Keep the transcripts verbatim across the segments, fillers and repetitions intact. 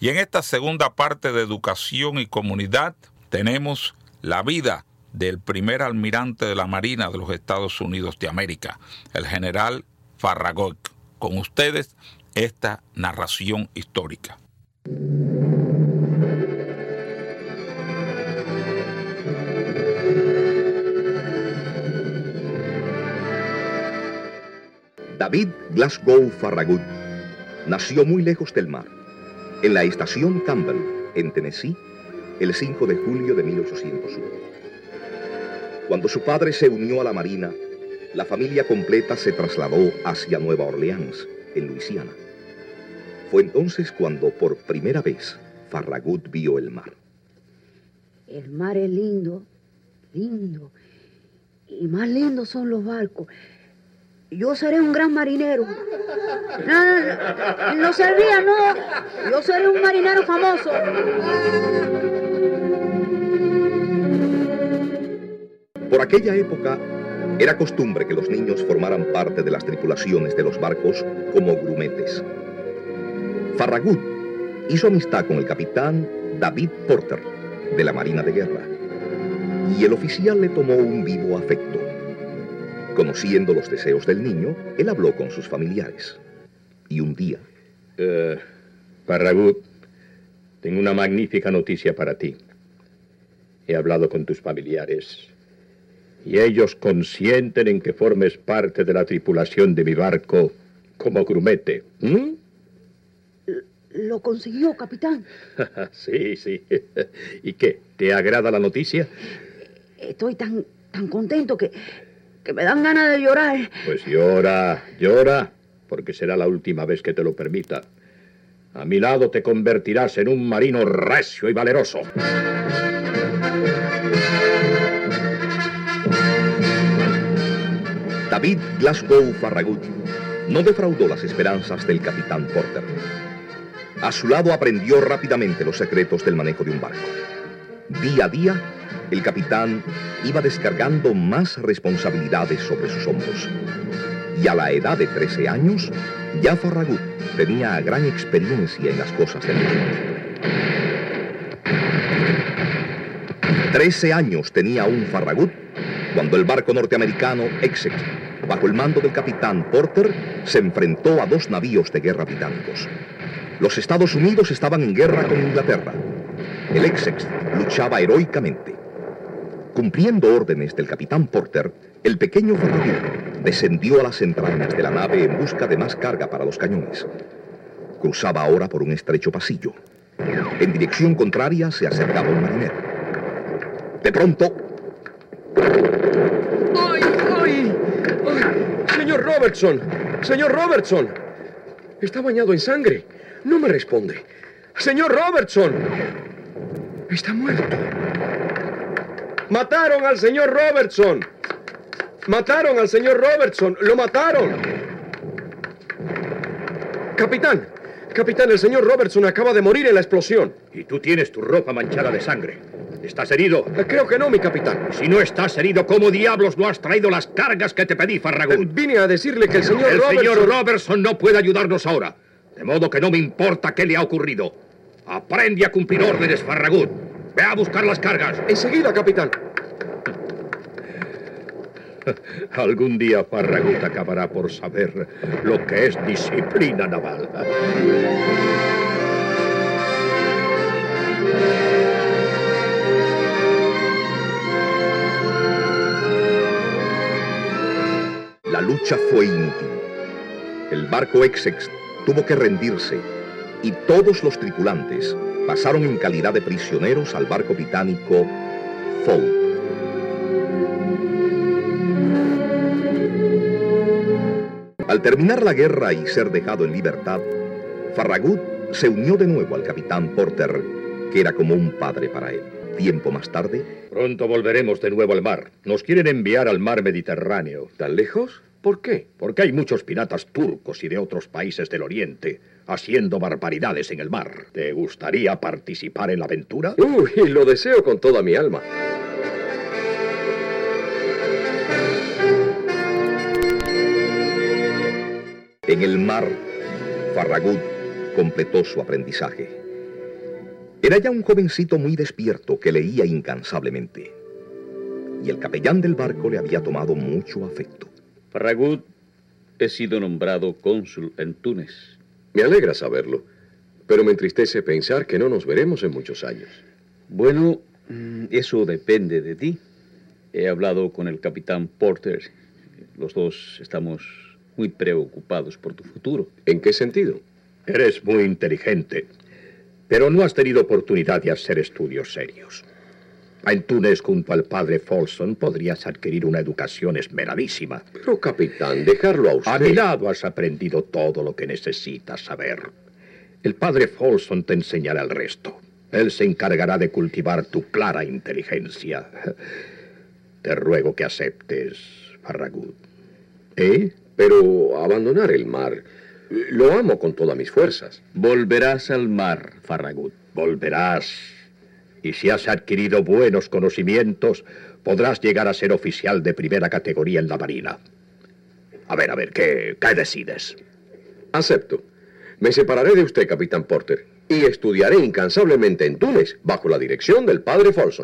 Y en esta segunda parte de Educación y Comunidad tenemos la vida del primer almirante de la Marina de los Estados Unidos de América, el general Farragut. Con ustedes, esta narración histórica. David Glasgow Farragut nació muy lejos del mar, en la estación Campbell, en Tennessee, el cinco de julio de mil ochocientos uno. Cuando su padre se unió a la Marina, la familia completa se trasladó hacia Nueva Orleans, en Luisiana. Fue entonces cuando por primera vez Farragut vio el mar. El mar es lindo, lindo, y más lindos son los barcos. Yo seré un gran marinero. No, no, no servía, no. Yo seré un marinero famoso. Por aquella época, era costumbre que los niños formaran parte de las tripulaciones de los barcos como grumetes. Farragut hizo amistad con el capitán David Porter, de la Marina de Guerra, y el oficial le tomó un vivo afecto. Conociendo los deseos del niño, él habló con sus familiares. Y un día... Uh, Farragut, tengo una magnífica noticia para ti. He hablado con tus familiares y ellos consienten en que formes parte de la tripulación de mi barco como grumete. ¿Mm? ¿Lo consiguió, capitán? Sí, sí. ¿Y qué? ¿Te agrada la noticia? Estoy tan, tan contento que... que me dan ganas de llorar. Pues llora, llora, porque será la última vez que te lo permita. A mi lado te convertirás en un marino recio y valeroso. David Glasgow Farragut no defraudó las esperanzas del capitán Porter. A su lado aprendió rápidamente los secretos del manejo de un barco. Día a día, el capitán iba descargando más responsabilidades sobre sus hombros. Y a la edad de trece años, ya Farragut tenía gran experiencia en las cosas del mar. Trece años tenía un Farragut cuando el barco norteamericano Essex, bajo el mando del capitán Porter, se enfrentó a dos navíos de guerra británicos. Los Estados Unidos estaban en guerra con Inglaterra. El Essex luchaba heroicamente. Cumpliendo órdenes del capitán Porter, el pequeño Farragut descendió a las entrañas de la nave en busca de más carga para los cañones. Cruzaba ahora por un estrecho pasillo. En dirección contraria se acercaba un marinero. De pronto... ¡Ay, ay! ¡Ay! ¡Señor Robertson! ¡Señor Robertson! Está bañado en sangre. No me responde. ¡Señor Robertson! Está muerto. ¡Mataron al señor Robertson! ¡Mataron al señor Robertson! ¡Lo mataron! Capitán, capitán, el señor Robertson acaba de morir en la explosión. Y tú tienes tu ropa manchada de sangre. ¿Estás herido? Creo que no, mi capitán. Si no estás herido, ¿cómo diablos no has traído las cargas que te pedí, Farragut? Eh, vine a decirle que el señor el Robertson... El señor Robertson no puede ayudarnos ahora. De modo que no me importa qué le ha ocurrido. Aprende a cumplir órdenes, Farragut. Ve a buscar las cargas. Enseguida, capitán. Algún día Farragut acabará por saber lo que es disciplina naval. La lucha fue íntima. El barco Essex tuvo que rendirse y todos los tripulantes pasaron en calidad de prisioneros al barco británico Foe. Al terminar la guerra y ser dejado en libertad, Farragut se unió de nuevo al capitán Porter, que era como un padre para él. Tiempo más tarde... Pronto volveremos de nuevo al mar. Nos quieren enviar al mar Mediterráneo. ¿Tan lejos? ¿Por qué? Porque hay muchos piratas turcos y de otros países del Oriente haciendo barbaridades en el mar. ¿Te gustaría participar en la aventura? Uy, lo deseo con toda mi alma. En el mar, Farragut completó su aprendizaje. Era ya un jovencito muy despierto que leía incansablemente. Y el capellán del barco le había tomado mucho afecto. Farragut, he sido nombrado cónsul en Túnez. Me alegra saberlo, pero me entristece pensar que no nos veremos en muchos años. Bueno, eso depende de ti. He hablado con el capitán Porter. Los dos estamos muy preocupados por tu futuro. ¿En qué sentido? Eres muy inteligente, pero no has tenido oportunidad de hacer estudios serios. En Túnez, junto al padre Folsom, podrías adquirir una educación esmeradísima. Pero, capitán, dejarlo a usted. A mi lado has aprendido todo lo que necesitas saber. El padre Folsom te enseñará el resto. Él se encargará de cultivar tu clara inteligencia. Te ruego que aceptes, Farragut. ¿Eh? Pero abandonar el mar... Lo amo con todas mis fuerzas. Volverás al mar, Farragut. Volverás. Y si has adquirido buenos conocimientos, podrás llegar a ser oficial de primera categoría en la marina. A ver, a ver, ¿qué, qué decides? Acepto. Me separaré de usted, capitán Porter, y estudiaré incansablemente en Túnez, bajo la dirección del padre Folsom.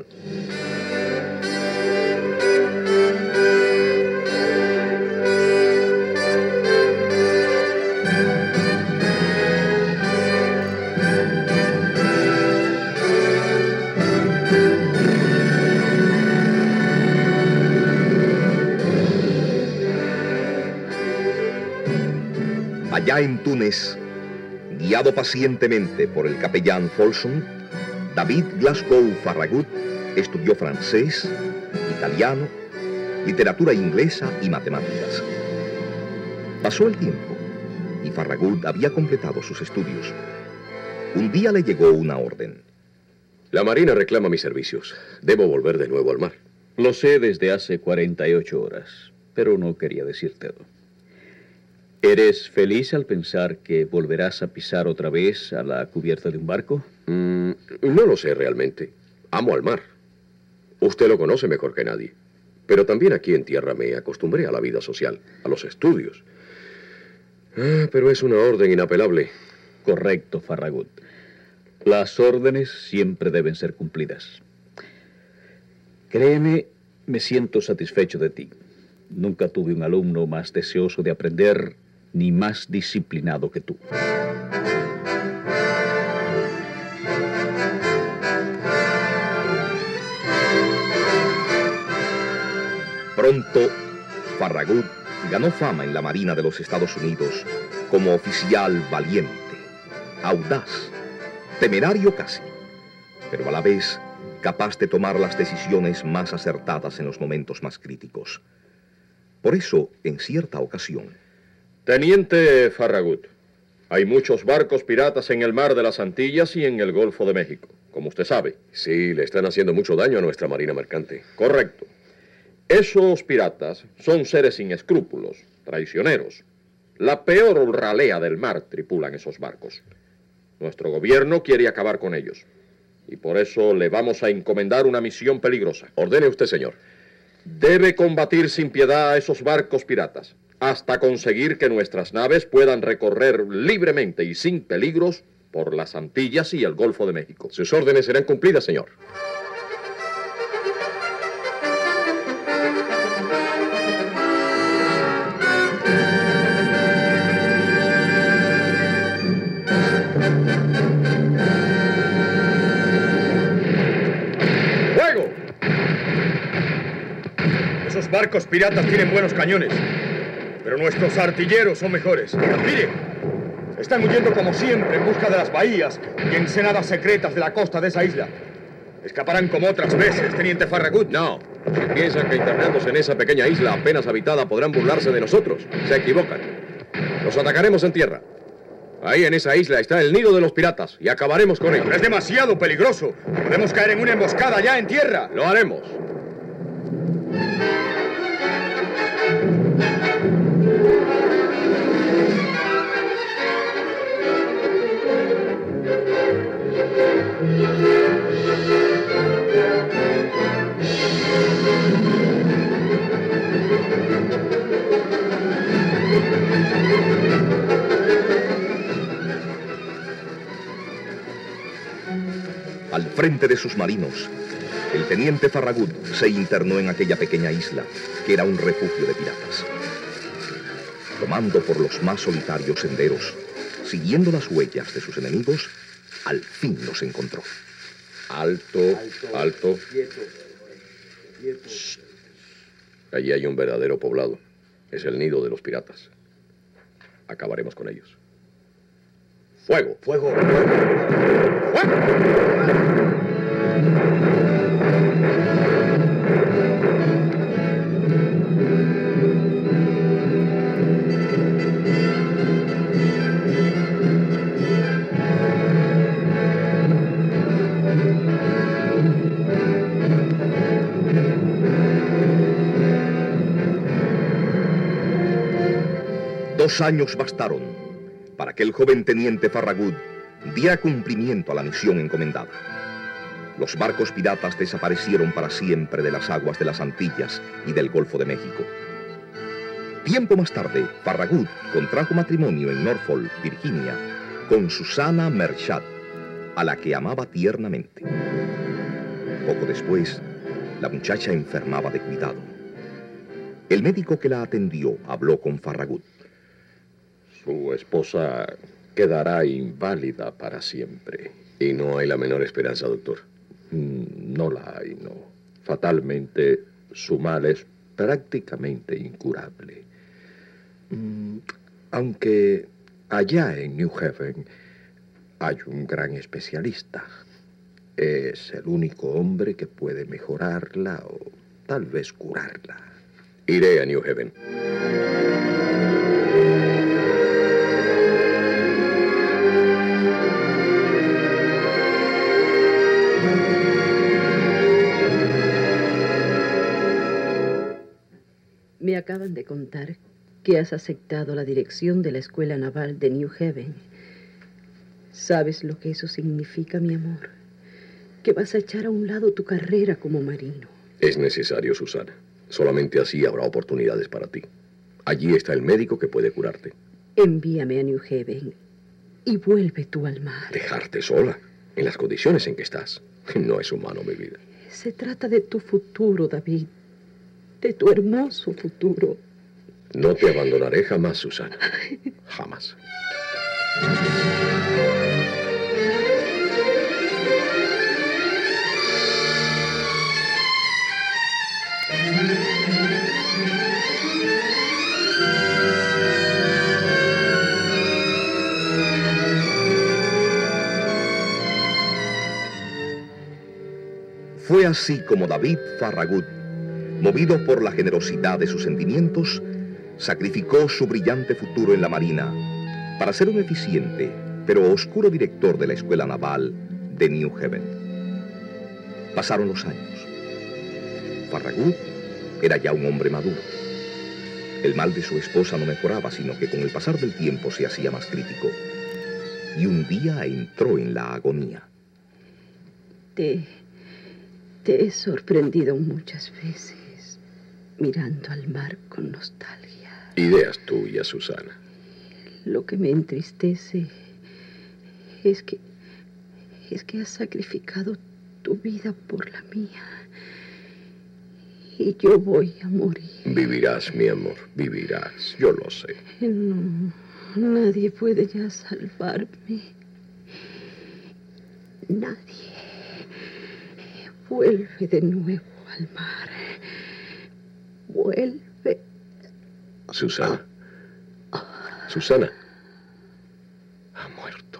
Allá en Túnez, guiado pacientemente por el capellán Folsom, David Glasgow Farragut estudió francés, italiano, literatura inglesa y matemáticas. Pasó el tiempo y Farragut había completado sus estudios. Un día le llegó una orden. La Marina reclama mis servicios. Debo volver de nuevo al mar. Lo sé desde hace cuarenta y ocho horas, pero no quería decírtelo. ¿Eres feliz al pensar que volverás a pisar otra vez a la cubierta de un barco? Mm, no lo sé realmente. Amo al mar. Usted lo conoce mejor que nadie. Pero también aquí en tierra me acostumbré a la vida social, a los estudios. Ah, pero es una orden inapelable. Correcto, Farragut. Las órdenes siempre deben ser cumplidas. Créeme, me siento satisfecho de ti. Nunca tuve un alumno más deseoso de aprender ni más disciplinado que tú. Pronto, Farragut ganó fama en la Marina de los Estados Unidos como oficial valiente, audaz, temerario casi, pero a la vez capaz de tomar las decisiones más acertadas en los momentos más críticos. Por eso, en cierta ocasión... Teniente Farragut, hay muchos barcos piratas en el mar de las Antillas y en el Golfo de México, como usted sabe. Sí, le están haciendo mucho daño a nuestra marina mercante. Correcto. Esos piratas son seres sin escrúpulos, traicioneros. La peor ralea del mar tripulan esos barcos. Nuestro gobierno quiere acabar con ellos. Y por eso le vamos a encomendar una misión peligrosa. Ordene usted, señor. Debe combatir sin piedad a esos barcos piratas, hasta conseguir que nuestras naves puedan recorrer libremente y sin peligros por las Antillas y el Golfo de México. Sus órdenes serán cumplidas, señor. ¡Fuego! Esos barcos piratas tienen buenos cañones, pero nuestros artilleros son mejores. ¡Mire! Están huyendo como siempre en busca de las bahías y ensenadas secretas de la costa de esa isla. Escaparán como otras veces, teniente Farragut. No. Si piensan que internándose en esa pequeña isla apenas habitada podrán burlarse de nosotros, se equivocan. Los atacaremos en tierra. Ahí en esa isla está el nido de los piratas y acabaremos con ellos. Es demasiado peligroso. Podemos caer en una emboscada ya en tierra. Lo haremos. Al frente de sus marinos, el teniente Farragut se internó en aquella pequeña isla, que era un refugio de piratas. Tomando por los más solitarios senderos, siguiendo las huellas de sus enemigos, al fin los encontró. Alto, alto. Shh. Allí hay un verdadero poblado. Es el nido de los piratas. Acabaremos con ellos. ¡Fuego! ¡Fuego! Dos años bastaron para que el joven teniente Farragut diera cumplimiento a la misión encomendada. Los barcos piratas desaparecieron para siempre de las aguas de las Antillas y del Golfo de México. Tiempo más tarde, Farragut contrajo matrimonio en Norfolk, Virginia, con Susana Merchant, a la que amaba tiernamente. Poco después, la muchacha enfermaba de cuidado. El médico que la atendió habló con Farragut. Su esposa quedará inválida para siempre. Y no hay la menor esperanza, doctor. No la hay, no. Fatalmente, su mal es prácticamente incurable. Aunque allá en New Haven hay un gran especialista. Es el único hombre que puede mejorarla o tal vez curarla. Iré a New Haven. Me acaban de contar que has aceptado la dirección de la Escuela Naval de New Haven. ¿Sabes lo que eso significa, mi amor? Que vas a echar a un lado tu carrera como marino. Es necesario, Susana. Solamente así habrá oportunidades para ti. Allí está el médico que puede curarte. Envíame a New Haven y vuelve tú al mar. ¿Dejarte sola? En las condiciones en que estás. No es humano, mi vida. Se trata de tu futuro, David. De tu hermoso futuro. No te abandonaré jamás, Susana. Jamás. Fue así como David Farragut, movido por la generosidad de sus sentimientos, sacrificó su brillante futuro en la Marina para ser un eficiente pero oscuro director de la Escuela Naval de New Haven. Pasaron los años. Farragut era ya un hombre maduro. El mal de su esposa no mejoraba, sino que con el pasar del tiempo se hacía más crítico. Y un día entró en la agonía. Te, te he sorprendido muchas veces, mirando al mar con nostalgia. Ideas tuyas, Susana. Lo que me entristece es que, es que has sacrificado tu vida por la mía. Y yo voy a morir. Vivirás, mi amor, vivirás. Yo lo sé. No, nadie puede ya salvarme. Nadie. Vuelve de nuevo al mar. Vuelve. Susana. Susana. Ha muerto.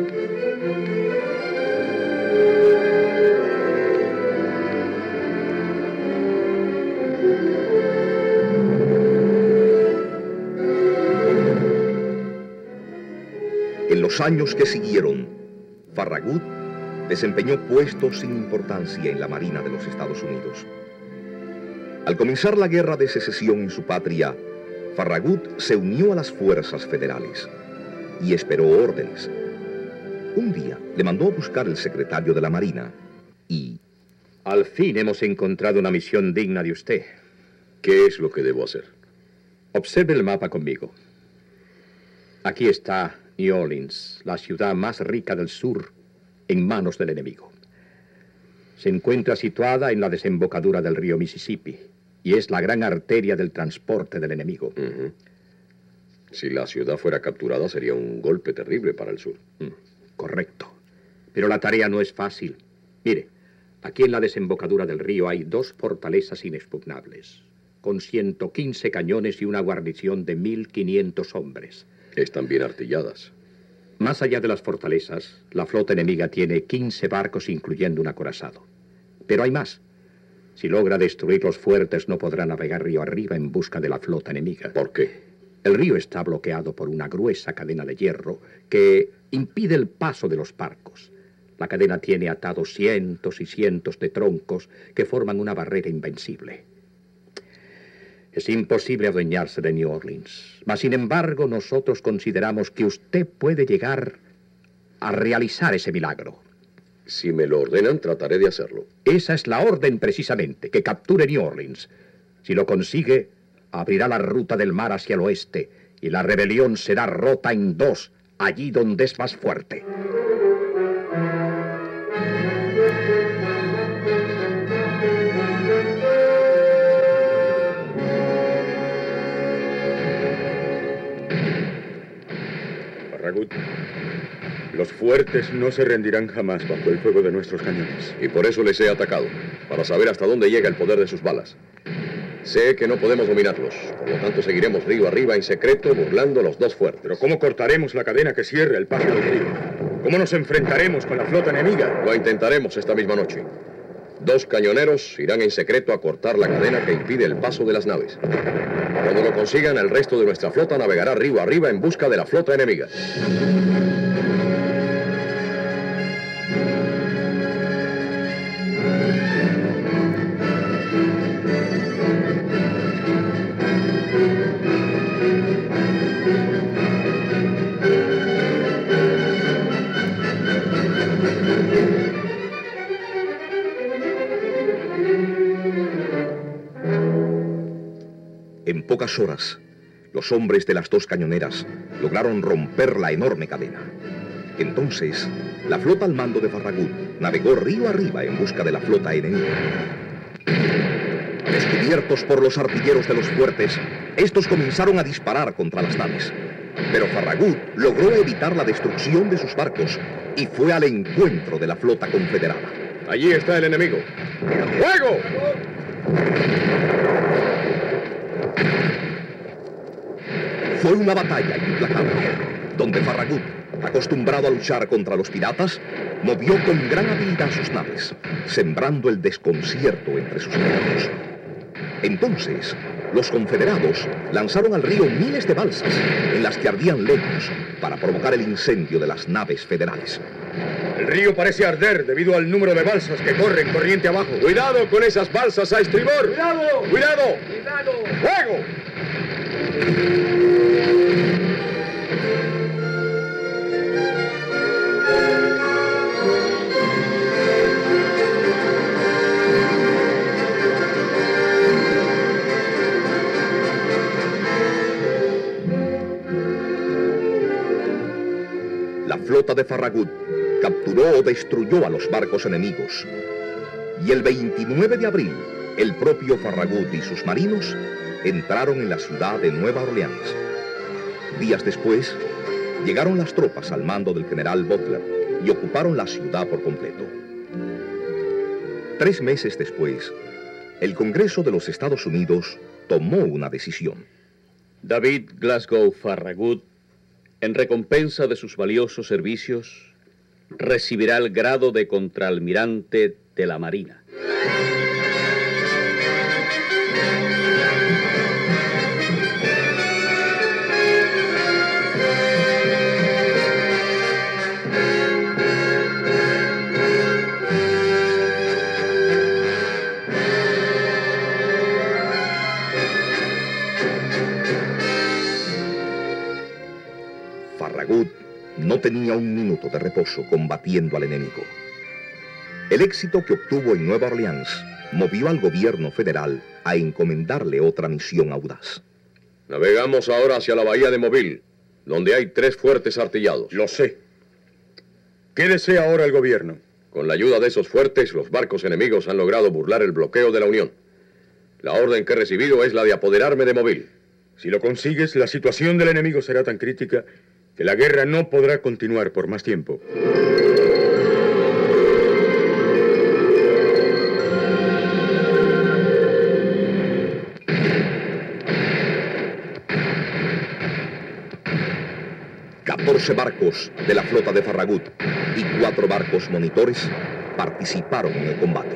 En los años que siguieron, Farragut desempeñó puestos sin importancia en la Marina de los Estados Unidos. Al comenzar la guerra de secesión en su patria, Farragut se unió a las fuerzas federales y esperó órdenes. Un día le mandó a buscar el secretario de la Marina y... Al fin hemos encontrado una misión digna de usted. ¿Qué es lo que debo hacer? Observe el mapa conmigo. Aquí está New Orleans, la ciudad más rica del sur, en manos del enemigo. Se encuentra situada en la desembocadura del río Mississippi y es la gran arteria del transporte del enemigo. Uh-huh. Si la ciudad fuera capturada, sería un golpe terrible para el sur. Mm, correcto. Pero la tarea no es fácil. Mire, aquí en la desembocadura del río hay dos fortalezas inexpugnables, con ciento quince cañones y una guarnición de mil quinientos hombres. Están bien artilladas. Más allá de las fortalezas, la flota enemiga tiene quince barcos, incluyendo un acorazado. Pero hay más. Si logra destruir los fuertes, no podrá navegar río arriba en busca de la flota enemiga. ¿Por qué? El río está bloqueado por una gruesa cadena de hierro que impide el paso de los barcos. La cadena tiene atados cientos y cientos de troncos que forman una barrera invencible. Es imposible adueñarse de New Orleans. Mas, sin embargo, nosotros consideramos que usted puede llegar a realizar ese milagro. Si me lo ordenan, trataré de hacerlo. Esa es la orden precisamente, que capture New Orleans. Si lo consigue, abrirá la ruta del mar hacia el oeste y la rebelión será rota en dos, allí donde es más fuerte. Farragut, los fuertes no se rendirán jamás bajo el fuego de nuestros cañones. Y por eso les he atacado, para saber hasta dónde llega el poder de sus balas. Sé que no podemos dominarlos, por lo tanto seguiremos río arriba en secreto, burlando los dos fuertes. Pero ¿cómo cortaremos la cadena que cierra el paso del río? ¿Cómo nos enfrentaremos con la flota enemiga? Lo intentaremos esta misma noche. Dos cañoneros irán en secreto a cortar la cadena que impide el paso de las naves. Cuando lo consigan, el resto de nuestra flota navegará río arriba en busca de la flota enemiga. En pocas horas, los hombres de las dos cañoneras lograron romper la enorme cadena. Entonces, la flota al mando de Farragut navegó río arriba en busca de la flota enemiga. Descubiertos por los artilleros de los fuertes, estos comenzaron a disparar contra las naves. Pero Farragut logró evitar la destrucción de sus barcos y fue al encuentro de la flota confederada. Allí está el enemigo. ¡Fuego! Fue una batalla implacable, donde Farragut, acostumbrado a luchar contra los piratas, movió con gran habilidad sus naves, sembrando el desconcierto entre sus aliados. Entonces, los confederados lanzaron al río miles de balsas en las que ardían leños para provocar el incendio de las naves federales. El río parece arder debido al número de balsas que corren corriente abajo. ¡Cuidado con esas balsas a estribor! ¡Cuidado! ¡Cuidado! ¡Cuidado! ¡Fuego! La flota de Farragut capturó o destruyó a los barcos enemigos. Y el veintinueve de abril, el propio Farragut y sus marinos entraron en la ciudad de Nueva Orleans. Días después, llegaron las tropas al mando del general Butler y ocuparon la ciudad por completo. Tres meses después, el Congreso de los Estados Unidos tomó una decisión. David Glasgow Farragut, en recompensa de sus valiosos servicios, recibirá el grado de contraalmirante de la Marina. Farragut no tenía un minuto de reposo combatiendo al enemigo. El éxito que obtuvo en Nueva Orleans movió al gobierno federal a encomendarle otra misión audaz. Navegamos ahora hacia la bahía de Mobile, donde hay tres fuertes artillados. Lo sé. ¿Qué desea ahora el gobierno? Con la ayuda de esos fuertes, los barcos enemigos han logrado burlar el bloqueo de la Unión. La orden que he recibido es la de apoderarme de Mobile. Si lo consigues, la situación del enemigo será tan crítica que la guerra no podrá continuar por más tiempo. catorce barcos de la flota de Farragut y cuatro barcos monitores participaron en el combate.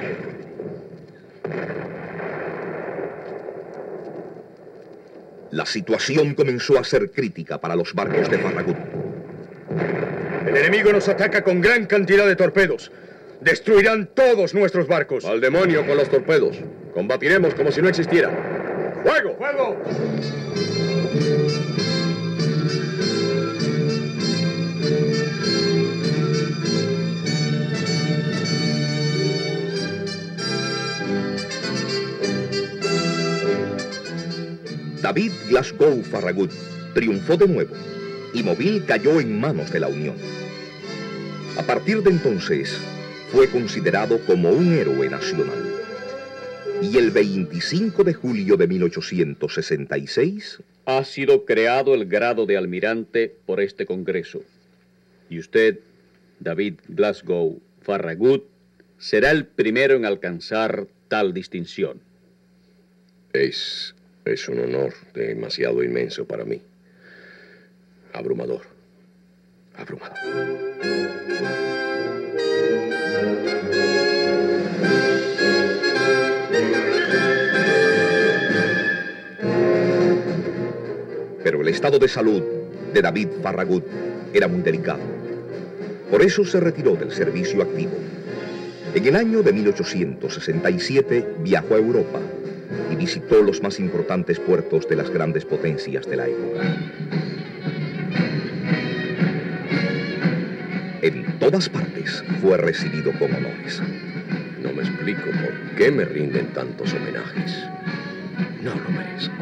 La situación comenzó a ser crítica para los barcos de Farragut. El enemigo nos ataca con gran cantidad de torpedos. Destruirán todos nuestros barcos. Al demonio con los torpedos. Combatiremos como si no existieran. ¡Fuego! ¡Fuego! David Glasgow Farragut triunfó de nuevo y Mobile cayó en manos de la Unión. A partir de entonces, fue considerado como un héroe nacional. Y el veinticinco de julio de mil ochocientos sesenta y seis... ha sido creado el grado de almirante por este Congreso. Y usted, David Glasgow Farragut, será el primero en alcanzar tal distinción. Es, es un honor demasiado inmenso para mí. Abrumador. Abrumador. Pero el estado de salud de David Farragut era muy delicado. Por eso se retiró del servicio activo. En el año de mil ochocientos sesenta y siete viajó a Europa y visitó los más importantes puertos de las grandes potencias de la época. En todas partes fue recibido con honores. No me explico por qué me rinden tantos homenajes. No lo merezco.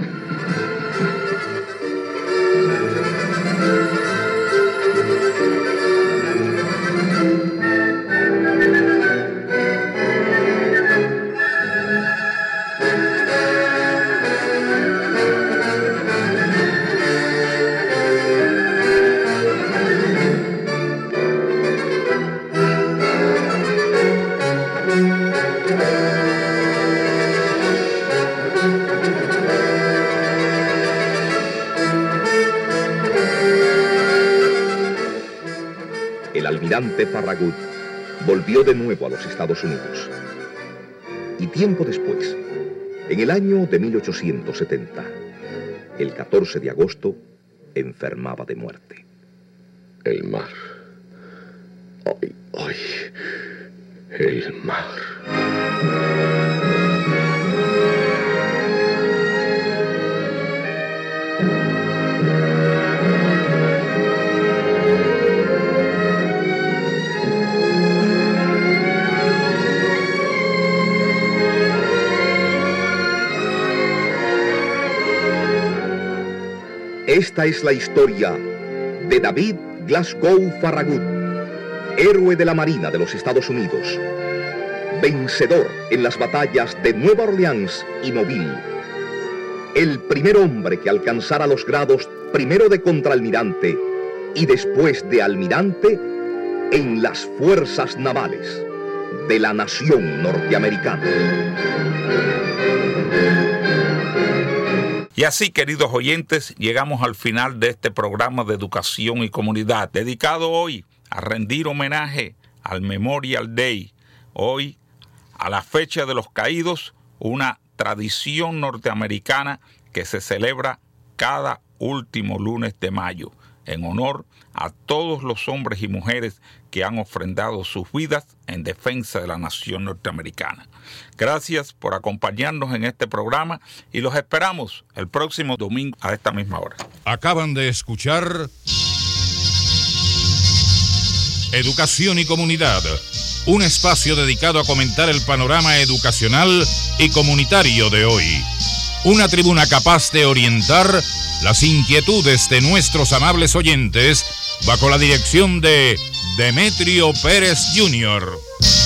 El almirante Farragut volvió de nuevo a los Estados Unidos. Y tiempo después, en el año de mil ochocientos setenta, el catorce de agosto, enfermaba de muerte. El mar. Ay, ay. El mar. Esta es la historia de David Glasgow Farragut, héroe de la Marina de los Estados Unidos, vencedor en las batallas de Nueva Orleans y Mobile, el primer hombre que alcanzara los grados primero de contraalmirante y después de almirante en las fuerzas navales de la nación norteamericana. Y así, queridos oyentes, llegamos al final de este programa de educación y comunidad, dedicado hoy a rendir homenaje al Memorial Day, hoy a la fecha de los caídos, una tradición norteamericana que se celebra cada último lunes de mayo, en honor a todos los hombres y mujeres que han ofrendado sus vidas en defensa de la nación norteamericana. Gracias por acompañarnos en este programa y los esperamos el próximo domingo a esta misma hora. Acaban de escuchar Educación y Comunidad, un espacio dedicado a comentar el panorama educacional y comunitario de hoy. Una tribuna capaz de orientar las inquietudes de nuestros amables oyentes bajo la dirección de Demetrio Pérez junior